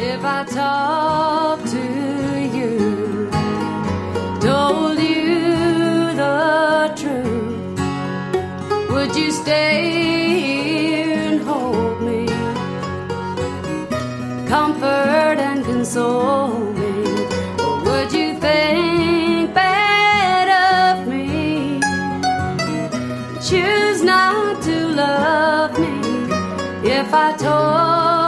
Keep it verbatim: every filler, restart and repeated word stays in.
if I talked to you, told you the truth, would you stay here and hold me, comfort and console me, or would you think bad of me, choose not to love me if I told